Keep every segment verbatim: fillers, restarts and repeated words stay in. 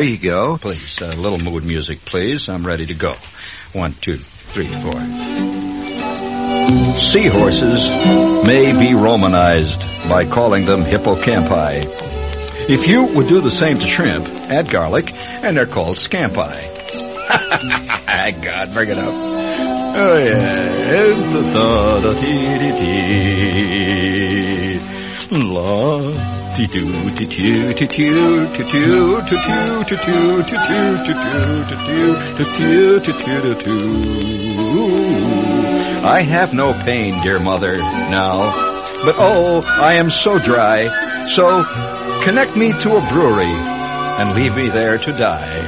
There you go. Please, a little mood music, please. I'm ready to go. One, two, three, four. Seahorses may be Romanized by calling them hippocampi. If you would do the same to shrimp, add garlic, and they're called scampi. God, bring it up. Oh, yeah. La. I have no pain, dear mother, now, but oh, I am so dry, so connect me to a brewery and leave me there to die.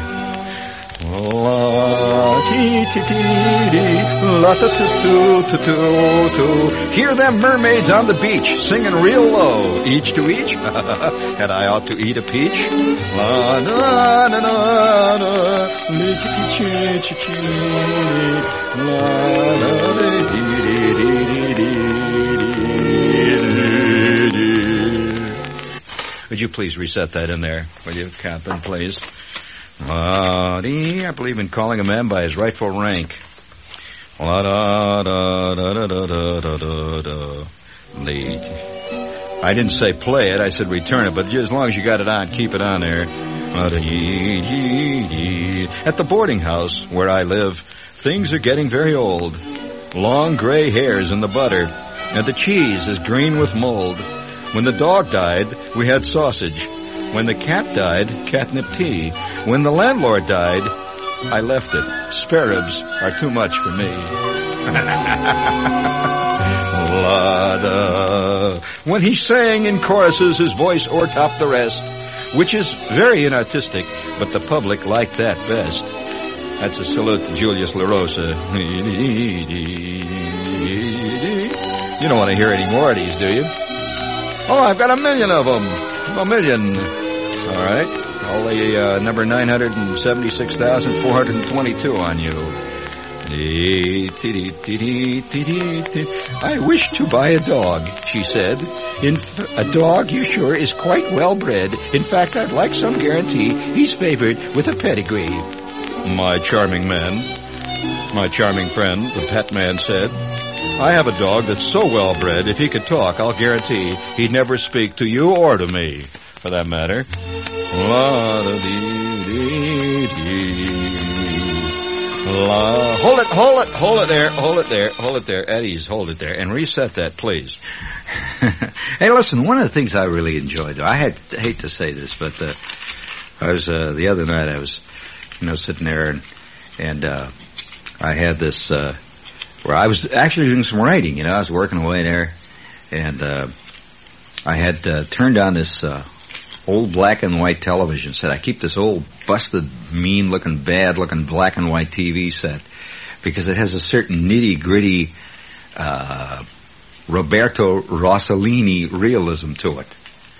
La ti ti ti la ta tu tu tu tu. Hear them mermaids on the beach singing real low, each to each. And I ought to eat a peach. La na na na na li ti ti chi chi chi la la di di di di di. Would you please reset that in there? Will you, Captain, please? Uh, I believe in calling a man by his rightful rank. La da da da da da da da da. I didn't say play it, I said return it, but as long as you got it on, keep it on there. At the boarding house where I live, things are getting very old. Long gray hairs in the butter, and the cheese is green with mold. When the dog died, we had sausage. When the cat died, catnip tea. When the landlord died, I left it. Spare ribs are too much for me. La-da. When he sang in choruses, his voice o'ertopped the rest, which is very inartistic, but the public liked that best. That's a salute to Julius LaRosa. You don't want to hear any more of these, do you? Oh, I've got a million of them. A million. All right. Only uh, number nine hundred seventy-six thousand four hundred twenty-two on you. I wish to buy a dog, she said. In f- a dog, you sure, is quite well bred. In fact, I'd like some guarantee he's favored with a pedigree. My charming man, my charming friend, the pet man said, I have a dog that's so well bred, if he could talk, I'll guarantee he'd never speak to you or to me, for that matter. La, hold it, hold it, hold it there, hold it there, hold it there, Eddie's, hold it there, and reset that, please. Hey, listen, one of the things I really enjoyed, I had, hate to say this, but uh, I was, uh, the other night I was, you know, sitting there, and, and uh, I had this, uh, where I was actually doing some writing, you know, I was working away there, and uh, I had uh, turned on this uh, old black and white television set. I keep this old busted, mean-looking, bad-looking black and white T V set because it has a certain nitty-gritty uh, Roberto Rossellini realism to it.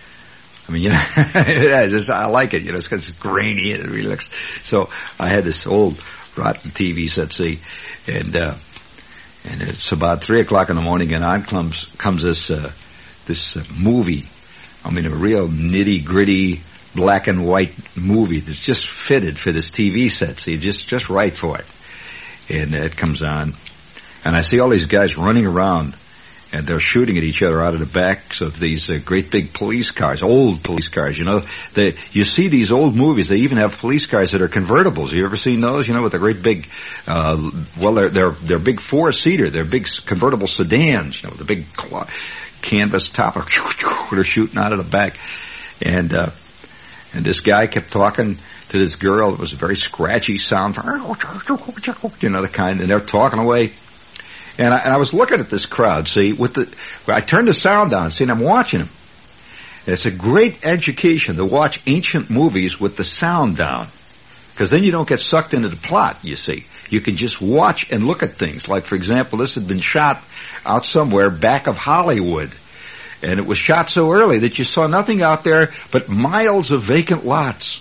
I mean, you know, it has. It's, I like it, you know, it's, it's grainy and it really looks... So I had this old rotten T V set, see, and... Uh, And it's about three o'clock in the morning, and on comes comes this uh, this uh, movie. I mean, a real nitty-gritty black and white movie that's just fitted for this T V set. See, just just right for it. And uh, it comes on, and I see all these guys running around, and they're shooting at each other out of the backs of these uh, great big police cars, old police cars. You know, they, you see these old movies. They even have police cars that are convertibles. Have you ever seen those? You know, with the great big, uh, well, they're they're they're big four-seater. They're big convertible sedans. You know, the big cl- canvas top. They're shooting out of the back, and uh, and this guy kept talking to this girl. It was a very scratchy sound, you know, the kind, and they're talking away. And I, and I was looking at this crowd, see, with the, I turned the sound down, see, and I'm watching them. It's a great education to watch ancient movies with the sound down. Because then you don't get sucked into the plot, you see. You can just watch and look at things. Like, for example, this had been shot out somewhere back of Hollywood. And it was shot so early that you saw nothing out there but miles of vacant lots.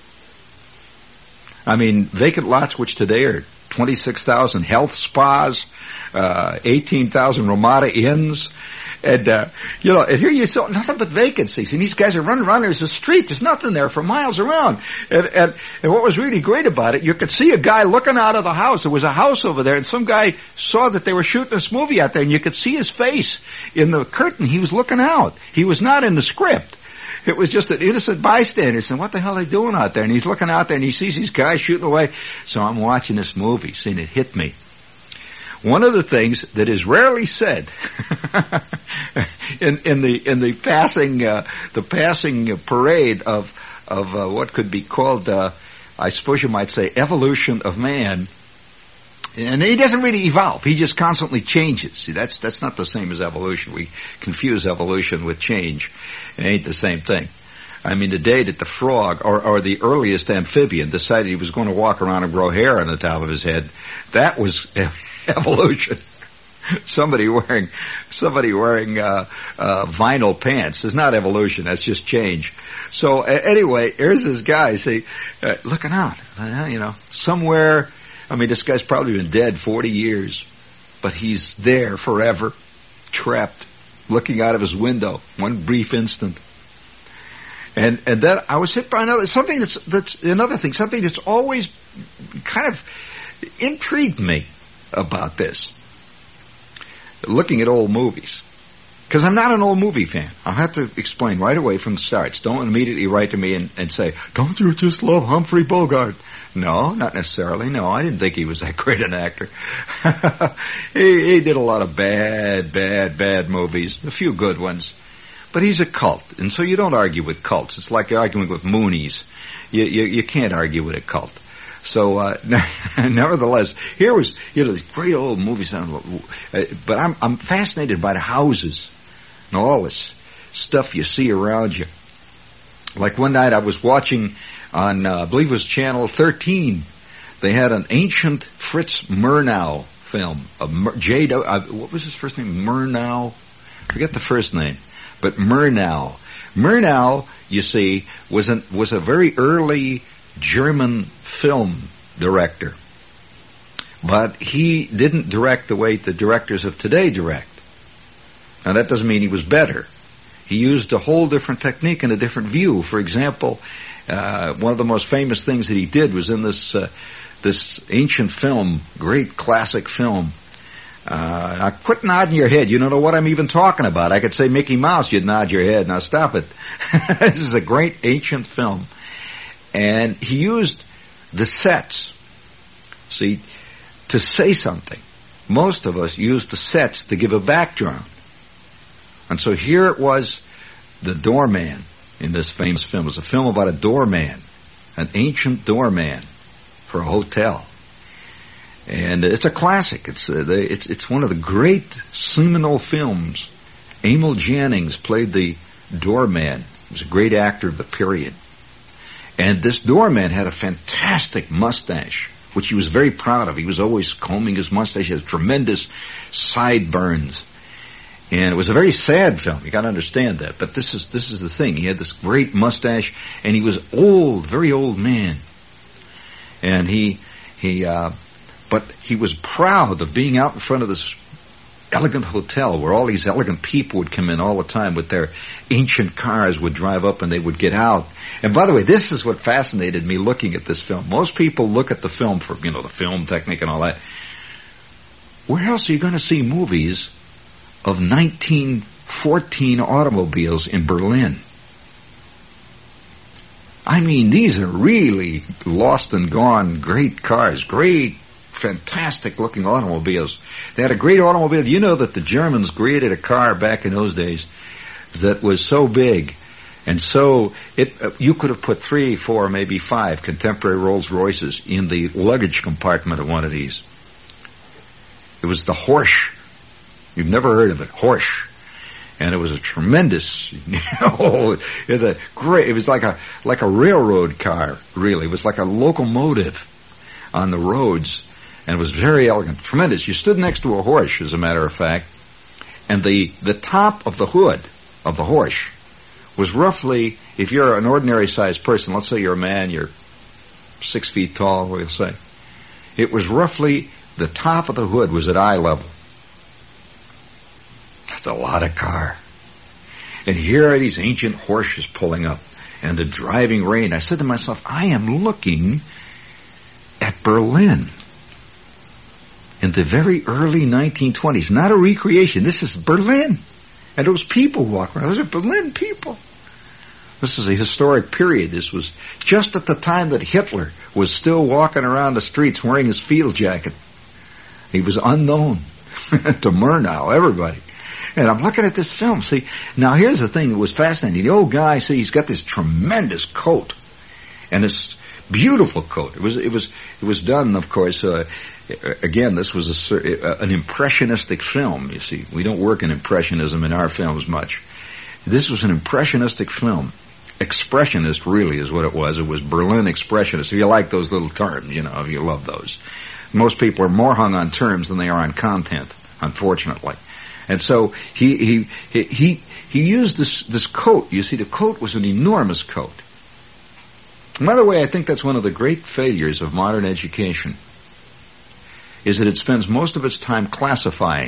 I mean, vacant lots which today are twenty-six thousand health spas, uh, eighteen thousand Ramada Inns, And, uh, you know, and here you saw nothing but vacancies. And these guys are running around. There's a street. There's nothing there for miles around. And, and, and what was really great about it, you could see a guy looking out of the house. There was a house over there, and some guy saw that they were shooting this movie out there, and you could see his face in the curtain. He was looking out. He was not in the script. It was just an innocent bystander saying, what the hell are they doing out there? And he's looking out there, and he sees these guys shooting away. So I'm watching this movie, seeing it hit me. One of the things that is rarely said in, in the in the passing uh, the passing parade of of uh, what could be called, uh, I suppose you might say, evolution of man, and he doesn't really evolve. He just constantly changes. See, that's that's not the same as evolution. We confuse evolution with change. It ain't the same thing. I mean, the day that the frog, or, or the earliest amphibian, decided he was going to walk around and grow hair on the top of his head, that was evolution. Somebody wearing, somebody wearing uh, uh, vinyl pants is not evolution. That's just change. So uh, anyway, here's this guy, see, uh, looking out, uh, you know, somewhere. I mean, this guy's probably been dead forty years, but he's there forever, trapped, looking out of his window, one brief instant. And and then I was hit by another something that's that's another thing, something that's always kind of intrigued me about this. Looking at old movies. Because I'm not an old movie fan. I'll have to explain right away from the start. Don't immediately write to me and, and say, don't you just love Humphrey Bogart? No, not necessarily. No, I didn't think he was that great an actor. he, he did a lot of bad, bad, bad movies. A few good ones. But he's a cult. And so you don't argue with cults. It's like arguing with Moonies. You, you, you can't argue with a cult. So, uh, nevertheless, here was, you know, these great old movies, uh, but I'm, I'm fascinated by the houses and all this stuff you see around you. Like one night I was watching on, uh, I believe it was Channel thirteen, they had an ancient Fritz Murnau film, a Mer- J. Uh, what was his first name? Murnau? Forget the first name, but Murnau. Murnau, you see, was an, was a very early German film director. But he didn't direct the way the directors of today direct. Now that doesn't mean he was better. He used a whole different technique and a different view. For example, uh, one of the most famous things that he did was in this uh, this ancient film, great classic film. Uh, now quit nodding your head. You don't know what I'm even talking about. I could say Mickey Mouse, you'd nod your head. Now stop it. This is a great ancient film. And he used the sets, see, to say something. Most of us use the sets to give a background. And so here it was, the doorman in this famous film. It was a film about a doorman, an ancient doorman for a hotel. And it's a classic. It's uh, the, it's it's one of the great seminal films. Emil Jannings played the doorman. He was a great actor of the period. And this doorman had a fantastic mustache, which he was very proud of. He was always combing his mustache. He had tremendous sideburns. And it was a very sad film. You got to understand that. But this is this is the thing. He had this great mustache, and he was old, very old man. And he he uh, but he was proud of being out in front of this elegant hotel where all these elegant people would come in all the time with their ancient cars, would drive up and they would get out. And by the way, this is what fascinated me looking at this film. Most people look at the film for, you know, the film technique and all that. Where else are you going to see movies of nineteen fourteen automobiles in Berlin? I mean, these are really lost and gone great cars, great, fantastic looking automobiles. They had a great automobile. You know that the Germans created a car back in those days that was so big and so it uh, you could have put three, four, maybe five contemporary Rolls Royces in the luggage compartment of one of these. It was the Horsch. You've never heard of it, Horsch. And it was a tremendous, you know, it was a great, it was like a like a railroad car, really. It was like a locomotive on the roads. And it was very elegant, tremendous. You stood next to a Horsch, as a matter of fact, and the, the top of the hood of the Horsch was roughly, if you're an ordinary sized person, let's say you're a man, you're six feet tall, we'll say, it was roughly, the top of the hood was at eye level. It's a lot of car. And here are these ancient horses pulling up, and the driving rain. I said to myself, I am looking at Berlin in the very early nineteen twenties. Not a recreation. This is Berlin. And those people walk around. Those are Berlin people. This is a historic period. This was just at the time that Hitler was still walking around the streets wearing his field jacket. He was unknown to Murnau, everybody. And I'm looking at this film. See, now here's the thing that was fascinating. The old guy, see, he's got this tremendous coat, and this beautiful coat. It was, it was, it was done, of course. Uh, again, this was a, an impressionistic film. You see, we don't work in impressionism in our films much. This was an impressionistic film. Expressionist, really, is what it was. It was Berlin Expressionist. If you like those little terms, you know, if you love those. Most people are more hung on terms than they are on content, unfortunately. And so he he he he, he used this this coat. You see, the coat was an enormous coat. By the way, I think that's one of the great failures of modern education, is that it spends most of its time classifying.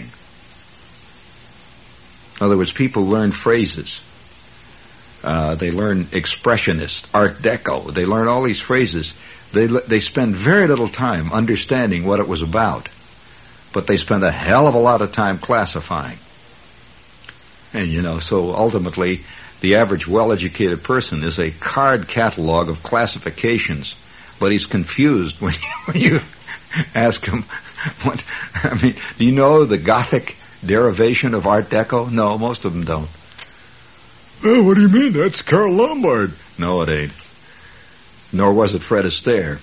In other words, people learn phrases. Uh, they learn expressionist, Art Deco. They learn all these phrases. They they spend very little time understanding what it was about, but they spend a hell of a lot of time classifying. And, you know, so ultimately, the average well-educated person is a card catalog of classifications, but he's confused when you, when you ask him, what, I mean, do you know the Gothic derivation of Art Deco? No, most of them don't. Oh, what do you mean? That's Karl Lombard. No, it ain't. Nor was it Fred Astaire.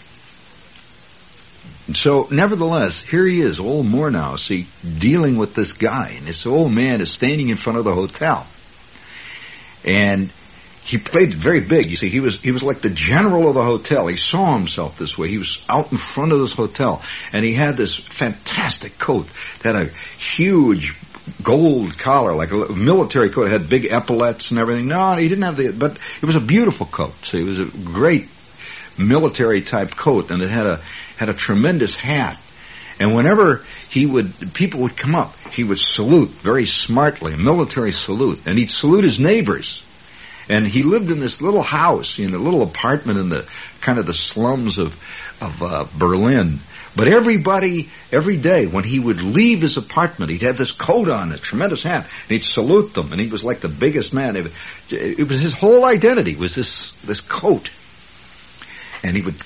So, nevertheless, here he is, old Murnau, see, dealing with this guy. And this old man is standing in front of the hotel. And he played it very big. You see, he was he was like the general of the hotel. He saw himself this way. He was out in front of this hotel. And he had this fantastic coat that had a huge gold collar, like a military coat. It had big epaulets and everything. No, he didn't have the, but it was a beautiful coat. So it was a great military type coat, and it had a had a tremendous hat. And whenever he would, people would come up, he would salute very smartly, a military salute, and he'd salute his neighbors. And he lived in this little house, in a little apartment in the kind of the slums of of uh, Berlin. But everybody, every day, when he would leave his apartment, he'd have this coat on, a tremendous hat, and he'd salute them, and he was like the biggest man. It, it was his whole identity, was this this coat. And he would,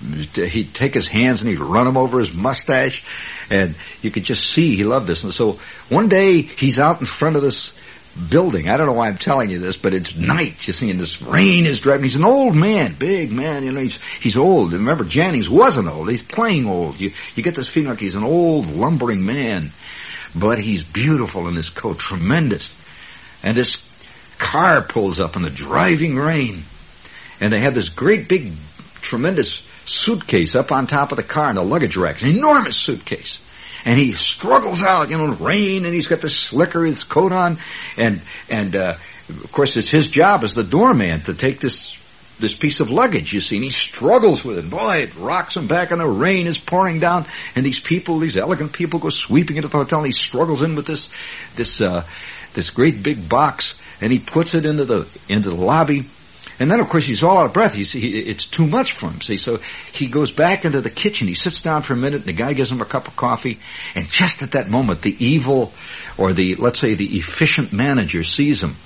he'd take his hands and he'd run them over his mustache, and you could just see he loved this. And so one day, he's out in front of this building. I don't know why I'm telling you this, but it's night, you see, and this rain is driving. He's an old man, big man, you know, he's he's old. And remember, Jannings wasn't old. He's playing old. You you get this feeling like he's an old, lumbering man. But he's beautiful in his coat, tremendous. And this car pulls up in the driving rain. And they have this great big, tremendous suitcase up on top of the car in the luggage racks, an enormous suitcase. And he struggles out, you know, in the rain, and he's got this slicker, his coat on, and and uh, of course it's his job as the doorman to take this this piece of luggage, you see, and he struggles with it. Boy, it rocks him back, and the rain is pouring down, and these people, these elegant people, go sweeping into the hotel, and he struggles in with this this uh, this great big box, and he puts it into the into the lobby. And then, of course, he's all out of breath. He's, he, it's too much for him, see. So he goes back into the kitchen. He sits down for a minute, and the guy gives him a cup of coffee. And just at that moment, the evil, or the, let's say, the efficient manager sees him.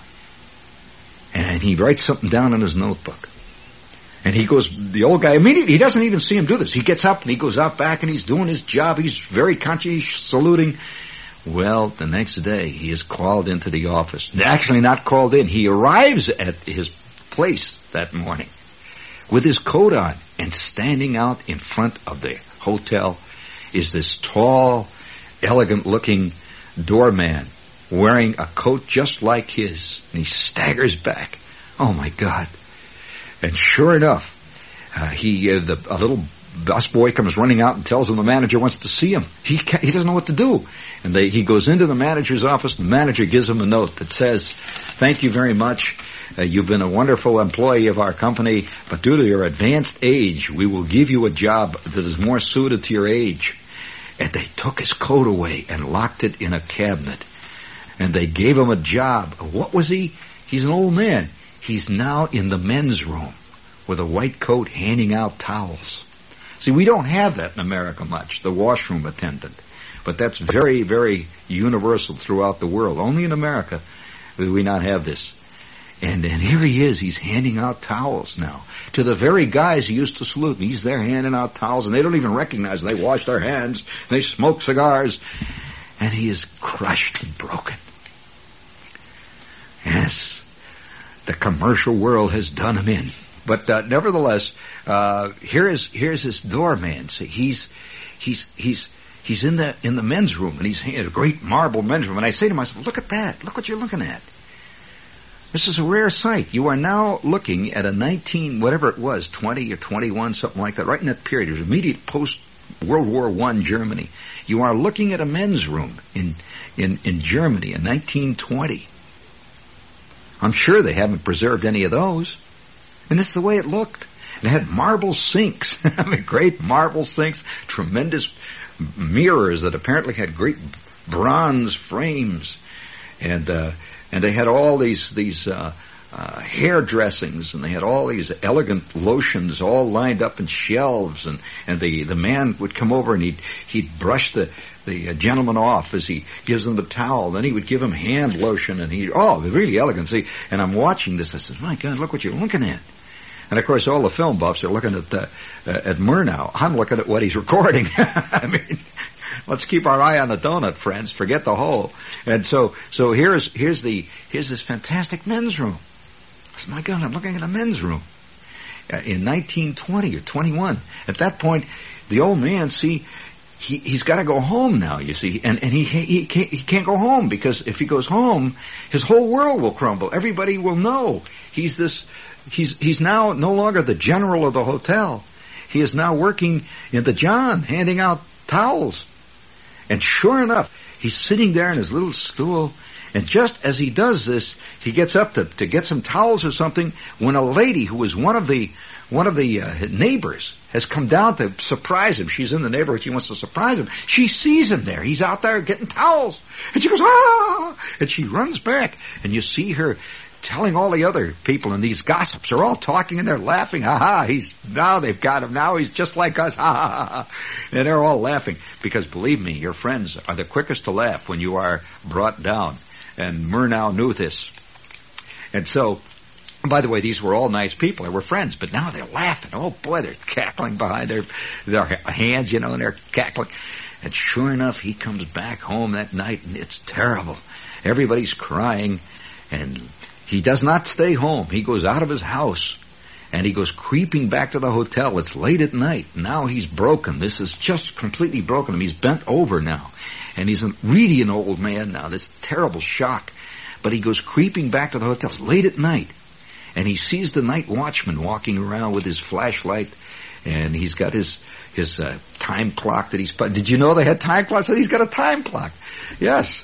And he writes something down in his notebook. And he goes, the old guy, immediately, he doesn't even see him do this. He gets up, and he goes out back, and he's doing his job. He's very conscious, saluting. Well, the next day, he is called into the office. Actually, not called in. He arrives at his place that morning with his coat on, and standing out in front of the hotel is this tall, elegant-looking doorman wearing a coat just like his, and he staggers back. Oh, my God. And sure enough, uh, he uh, the, a little busboy comes running out and tells him the manager wants to see him. He ca- he doesn't know what to do. And they, he goes into the manager's office, and the manager gives him a note that says, "Thank you very much. Uh, you've been a wonderful employee of our company, but due to your advanced age, we will give you a job that is more suited to your age." And they took his coat away and locked it in a cabinet. and they gave him a job. What was he? He's an old man. He's now in the men's room with a white coat handing out towels. See, we don't have that in America much, the washroom attendant. But that's very, very universal throughout the world. Only in America do we not have this. And, and here he is. He's handing out towels now to the very guys he used to salute. He's there handing out towels, and they don't even recognize them. They wash their hands. They smoke cigars. And he is crushed and broken. Yes, the commercial world has done him in. But uh, nevertheless, uh, here is here's this doorman. See, he's he's he's he's in the in the men's room, and he's in a great marble men's room. And I say to myself, "Look at that! Look what you're looking at. This is a rare sight. You are now looking at a nineteen whatever it was, twenty or twenty-one, something like that. Right in that period, it was immediate post World War One Germany. You are looking at a men's room in in in Germany in nineteen twenty. I'm sure they haven't preserved any of those." And this is the way it looked. They had marble sinks. I mean, great marble sinks, tremendous mirrors that apparently had great bronze frames, and uh, and they had all these these uh, uh, hair dressings, and they had all these elegant lotions all lined up in shelves, and and the the man would come over and he'd he'd brush the the uh, gentleman off as he gives them the towel. Then he would give him hand lotion, and he oh, really elegant. See, and I'm watching this. I said, "My God, look what you're looking at." And of course, all the film buffs are looking at the, uh, at Murnau. I'm looking at what he's recording. I mean, let's keep our eye on the donut, friends. Forget the hole. And so, so here's here's the here's this fantastic men's room. I said, "My God, I'm looking at a men's room uh, in nineteen twenty or twenty-one." At that point, the old man, see, he he's got to go home now. You see, and and he he can't, he can't go home, because if he goes home, his whole world will crumble. Everybody will know he's this. He's he's now no longer the general of the hotel. He is now working in the John, handing out towels. And sure enough, he's sitting there in his little stool, and just as he does this, he gets up to, to get some towels or something, when a lady who was one of the one of the uh, neighbors has come down to surprise him. She's in the neighborhood. She wants to surprise him. She sees him there. He's out there getting towels. And she goes, "Ah!" And she runs back, and you see her telling all the other people, and these gossips are all talking and they're laughing. Ha ha, he's, now they've got him. Now he's just like us. Ha ha ha ha. And they're all laughing, because believe me, your friends are the quickest to laugh when you are brought down. And Murnau knew this. And so, by the way, these were all nice people. They were friends, but now they're laughing. Oh boy, they're cackling behind their, their hands, you know, and they're cackling. And sure enough, he comes back home that night, and it's terrible. Everybody's crying, and he does not stay home. He goes out of his house, and he goes creeping back to the hotel. It's late at night. Now he's broken. This is just completely broken him. He's bent over now, and he's a, really an old man now. This terrible shock. But he goes creeping back to the hotel. It's late at night, and he sees the night watchman walking around with his flashlight, and he's got his his uh, time clock that he's put. Did you know they had time clocks? He's got a time clock. Yes.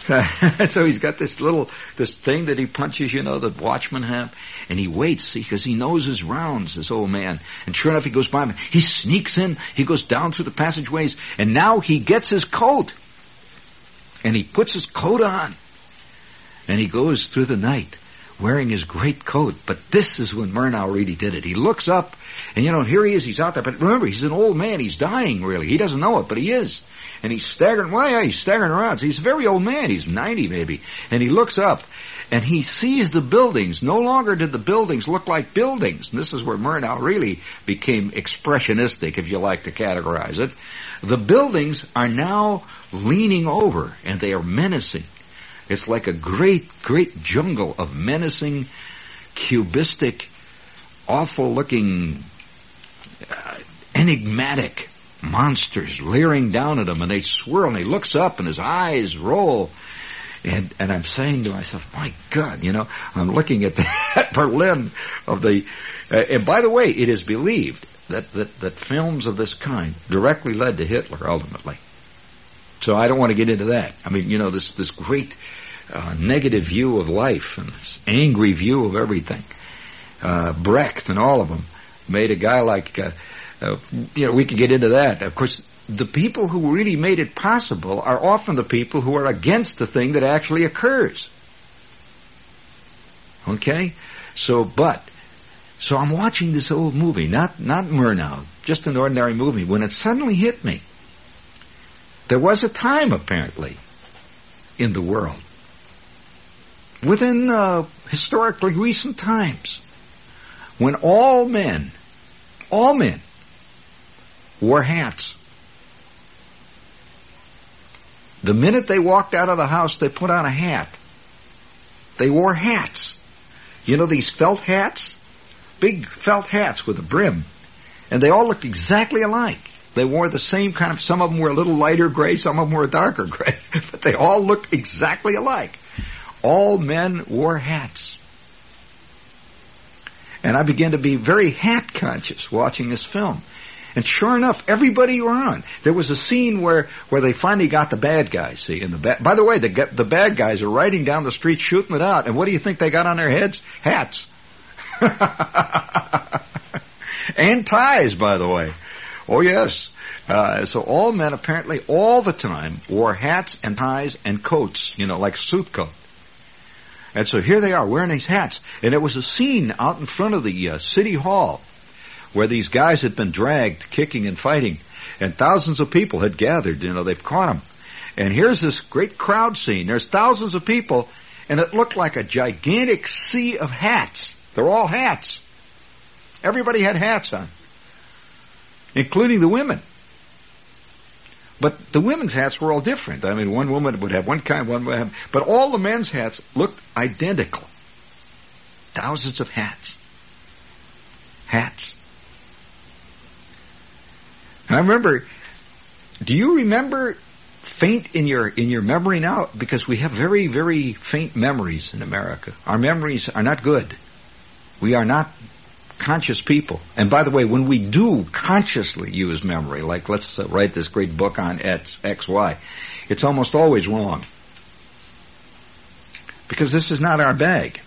So he's got this little, this thing that he punches, you know, that watchmen have, and he waits, because he knows his rounds, this old man. And sure enough, he goes by him. He sneaks in, he goes down through the passageways, and now he gets his coat. And he puts his coat on. And he goes through the night wearing his great coat. But this is when Murnau really did it. He looks up, and, you know, here he is, he's out there. But remember, he's an old man. He's dying, really. He doesn't know it, but he is. And he's staggering, well, yeah, he's staggering around. So he's a very old man. He's ninety, maybe. And he looks up, and he sees the buildings. No longer did the buildings look like buildings. And this is where Murnau really became expressionistic, if you like to categorize it. The buildings are now leaning over, and they are menacing. It's like a great, great jungle of menacing, cubistic, awful-looking, uh, enigmatic monsters leering down at him, and they swirl, and he looks up, and his eyes roll. And and I'm saying to myself, my God, you know, I'm looking at that Berlin of the... Uh, and by the way, it is believed that, that, that films of this kind directly led to Hitler, ultimately. So I don't want to get into that. I mean, you know, this, this great uh, negative view of life, and this angry view of everything. Uh, Brecht and all of them made a guy like... Uh, Uh, you know, we could get into that. Of course, the people who really made it possible are often the people who are against the thing that actually occurs. Okay? So, but, so I'm watching this old movie, not, not Murnau, just an ordinary movie, when it suddenly hit me. There was a time, apparently, in the world, within uh, historically recent times, when all men, all men, wore hats. The minute they walked out of the house, they put on a hat. They wore hats. You know these felt hats? Big felt hats with a brim. And they all looked exactly alike. They wore the same kind of, some of them were a little lighter gray, some of them were a darker gray. But they all looked exactly alike. All men wore hats. And I began to be very hat conscious watching this film. And sure enough, everybody around. There was a scene where, where they finally got the bad guys. See, and the ba- by the way, the the bad guys are riding down the street shooting it out. And what do you think they got on their heads? Hats. And ties, by the way. Oh yes. Uh, so all men apparently all the time wore hats and ties and coats. You know, like a suit coat. And so here they are wearing these hats. And there was a scene out in front of the uh, city hall where these guys had been dragged, kicking and fighting, and thousands of people had gathered. You know, they've caught them. And here's this great crowd scene. There's thousands of people, and it looked like a gigantic sea of hats. They're all hats. Everybody had hats on, including the women. But the women's hats were all different. I mean, one woman would have one kind, one would have... But all the men's hats looked identical. Thousands of hats. Hats. I remember, do you remember faint in your in your memory now? Because we have very, very faint memories in America. Our memories are not good. We are not conscious people. And by the way, when we do consciously use memory, like let's uh, write this great book on X, X, Y, it's almost always wrong. Because this is not our bag.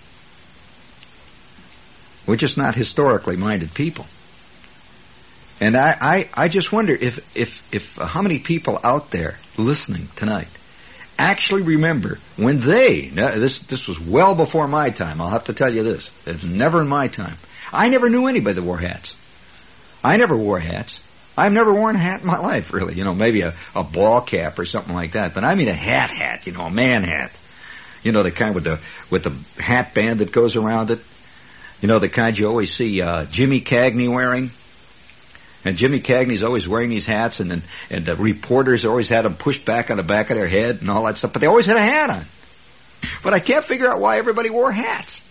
We're just not historically minded people. And I, I, I just wonder if, if, if uh, how many people out there listening tonight actually remember when they, now, this, this was well before my time, I'll have to tell you this, it's never in my time. I never knew anybody that wore hats. I never wore hats. I've never worn a hat in my life, really. You know, maybe a, a ball cap or something like that. But I mean a hat hat, you know, a man hat. You know, the kind with the, with the hat band that goes around it. You know, the kind you always see uh, Jimmy Cagney wearing. And Jimmy Cagney's always wearing these hats, and then and the reporters always had them pushed back on the back of their head and all that stuff. But they always had a hat on. But I can't figure out why everybody wore hats.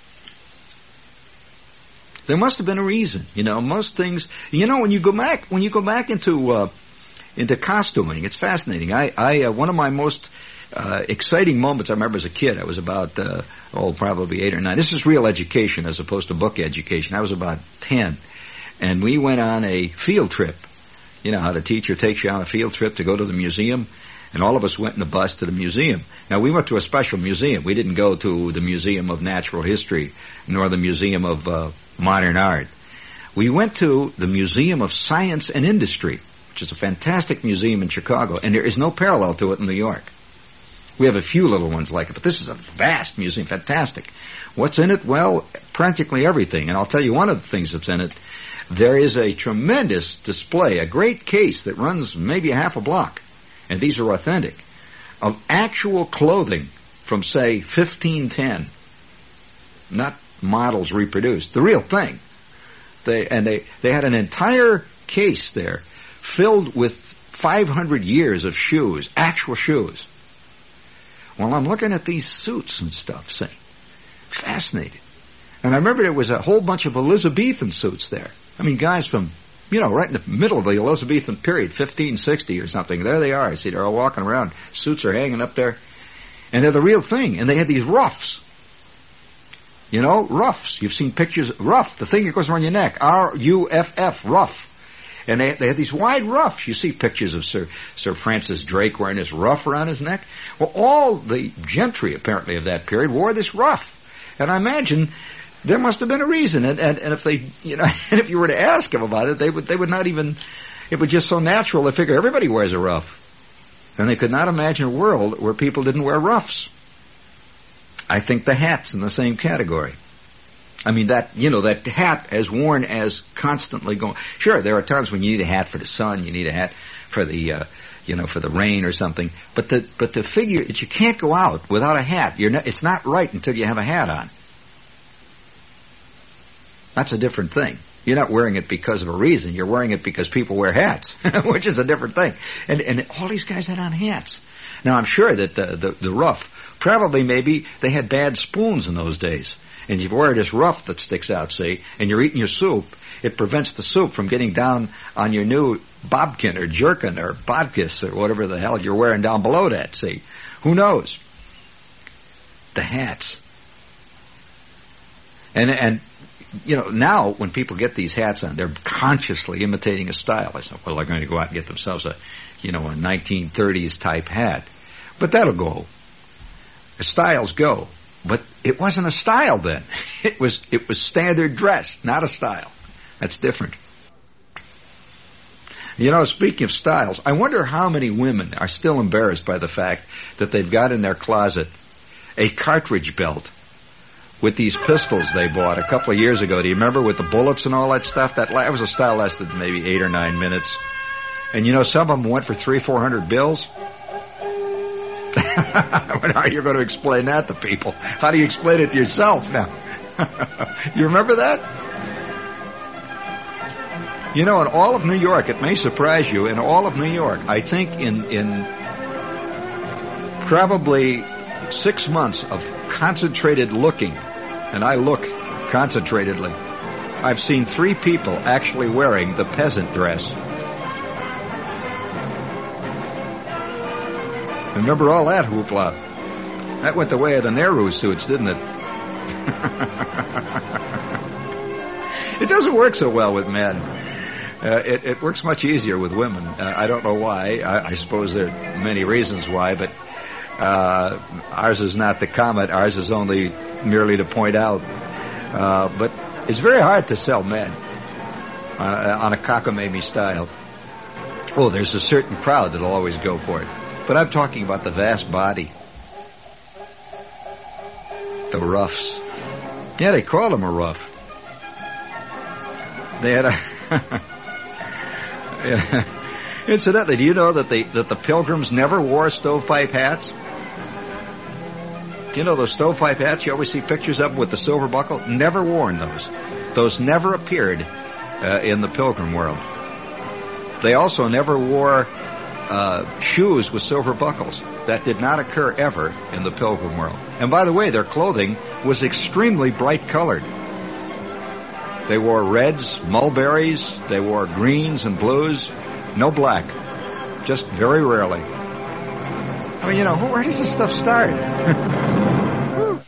There must have been a reason. You know, most things. You know, when you go back, when you go back into uh, into costuming, it's fascinating. I, I uh, one of my most uh, exciting moments I remember as a kid. I was about uh, oh, probably eight or nine. This is real education as opposed to book education. I was about ten. And we went on a field trip. You know how the teacher takes you on a field trip to go to the museum? And all of us went in a bus to the museum. Now, we went to a special museum. We didn't go to the Museum of Natural History, nor the Museum of uh, Modern Art. We went to the Museum of Science and Industry, which is a fantastic museum in Chicago, and there is no parallel to it in New York. We have a few little ones like it, but this is a vast museum, fantastic. What's in it? Well, practically everything. And I'll tell you one of the things that's in it. There is a tremendous display, a great case that runs maybe a half a block, and these are authentic, of actual clothing from, say, fifteen ten. Not models reproduced, the real thing. They and they, they had an entire case there filled with five hundred years of shoes, actual shoes. Well, I'm looking at these suits and stuff, say, fascinated. And I remember there was a whole bunch of Elizabethan suits there. I mean, guys from, you know, right in the middle of the Elizabethan period, fifteen sixty or something. There they are. I see they're all walking around. Suits are hanging up there. And they're the real thing. And they had these ruffs. You know, ruffs. You've seen pictures. Ruff, the thing that goes around your neck. R U F F, ruff. And they, they had these wide ruffs. You see pictures of Sir, Sir Francis Drake wearing this ruff around his neck. Well, all the gentry, apparently, of that period wore this ruff. And I imagine there must have been a reason, and, and, and if they, you know, and if you were to ask them about it, they would they would not even, it was just so natural to figure everybody wears a ruff. And they could not imagine a world where people didn't wear ruffs. I think the hat's in the same category. I mean, that, you know, that hat as worn as constantly going. Sure, there are times when you need a hat for the sun, you need a hat for the, uh, you know, for the rain or something. But the, but the figure that you can't go out without a hat, you're not, it's not right until you have a hat on. That's a different thing. You're not wearing it because of a reason. You're wearing it because people wear hats, which is a different thing. And, and all these guys had on hats. Now, I'm sure that the, the, the ruff, probably maybe they had bad spoons in those days. And you wear this ruff that sticks out, see, and you're eating your soup, it prevents the soup from getting down on your new bobkin or jerkin or bodkis or whatever the hell you're wearing down below that, see. Who knows? The hats. And, and, you know, now when people get these hats on, they're consciously imitating a style. I said, well, they're going to go out and get themselves a, you know, a nineteen thirties type hat. But that'll go. The styles go. But it wasn't a style then. It was it was standard dress, not a style. That's different. You know, speaking of styles, I wonder how many women are still embarrassed by the fact that they've got in their closet a cartridge belt with these pistols they bought a couple of years ago. Do you remember, with the bullets and all that stuff? That, that was a style that lasted maybe eight or nine minutes. And you know, some of them went for three, four hundred bills. How are you going to explain that to people? How do you explain it to yourself now? You remember that? You know, in all of New York, it may surprise you, in all of New York, I think in in probably six months of concentrated looking, and I look concentratedly, I've seen three people actually wearing the peasant dress. Remember all that hoopla? That went the way of the Nehru suits, didn't it? It doesn't work so well with men. Uh, it, it works much easier with women. Uh, I don't know why. I, I suppose there are many reasons why, but uh, ours is not the comet. Ours is only merely to point out. Uh, but it's very hard to sell men uh, on a cockamamie style. Oh, there's a certain crowd that'll always go for it. But I'm talking about the vast body. The ruffs. Yeah, they called them a ruff. They had a... yeah. Incidentally, do you know that the, that the Pilgrims never wore stovepipe hats? You know those stovepipe hats you always see pictures of with the silver buckle? Never worn those. Those never appeared uh, in the Pilgrim world. They also never wore... Uh, shoes with silver buckles. That did not occur ever in the Pilgrim world. And by the way, their clothing was extremely bright colored. They wore reds, mulberries, they wore greens and blues, no black, just very rarely. I mean, you know, where does this stuff start?